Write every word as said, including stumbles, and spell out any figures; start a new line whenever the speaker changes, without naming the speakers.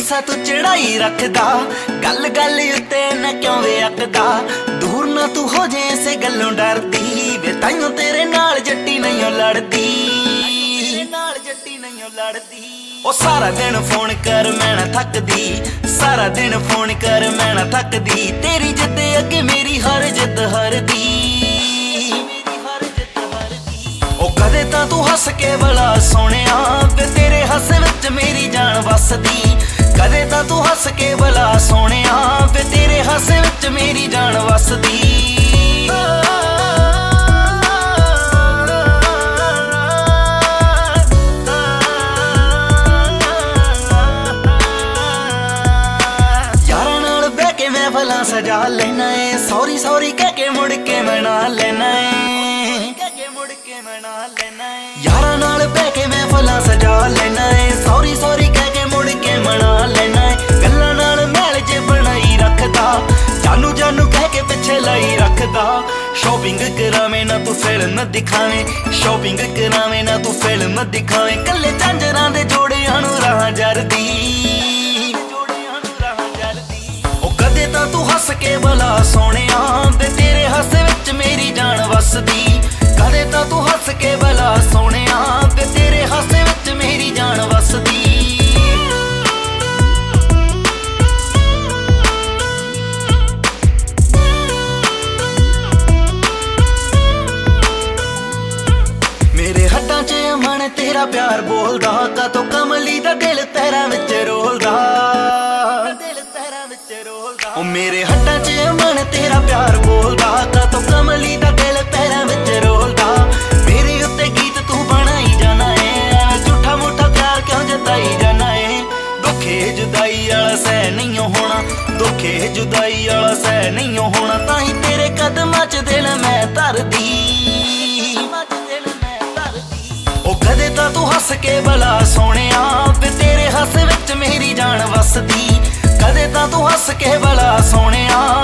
गुस्सा तू चढ़ाई रखदा, गल गल उत्ते न क्यों वे अकदा। दूर ना तू हो जे इसे गल्लों डरदी, वे ताइयों तेरे नाल जट्टी नहीं लड़दी, नाल जट्टी नहीं लड़दी। ओ सारा दिन फोन कर मैं ना थकदी, सारा दिन फोन कर मैं ना थकदी। तेरी जिद अगे मेरी हर जिद हरदी, कदे तां तू हस के भला सोहणिया, वे तेरे हस विच मेरी जान वसदी। कदे तां तू हस के भला सोहणिया, वे तेरे हस विच मेरी जान वसदी। यारां नाल बैह के महफिलां सजा लेना है, सॉरी सॉरी कह के मुड़ के मना लेना है, यारां नाल बैह के महफिलां सजा लेना है, सॉरी सॉरी कह के मुड़ के मना लेना है। गल्लां नाल मैल जे बनाई रखदा, जानू जानू कह के पिछे लाई रखदा। शॉपिंग करावे ना तू फिल्म दिखावे, शॉपिंग करावे ना तू फिल्म दिखावे। कल्ले झांजरां दे जोड़ियां नूं राह जरदी, ओ कदे तां तू हस के भला सोहणिया, वे तेरे हस विच मेरी जान वसदी। कदे तां तू हस के भला सोहणिया, वे तेरे हस विच मेरी जान वसदी। मेरे हड्डां च अमन तेरा प्यार बोलदा, कातों कमली दा दिल तेरा विच रोलदा, दिल तेरा विच रोलदा। ओ मेरे हड्डां च अमन तेरा प्यार बोलदा, कातों कमली दा दिल तेरा विच रोलदा। मेरे उत्ते गीत तू बनाई जाना है, झूठा मूठा प्यार क्यों जताई जाना है। दुखे जुदाई वाला सह नहीं होना, दुखे जुदाई वाला सह नहीं होना। ताही तेरे कदमां च दिल मैं धरदी, ओ कदे तां तू हस के भला सोहणिया, वे तेरे हस विच मेरी जान वसदी। कदे तां तू हस के भला सोहणिया,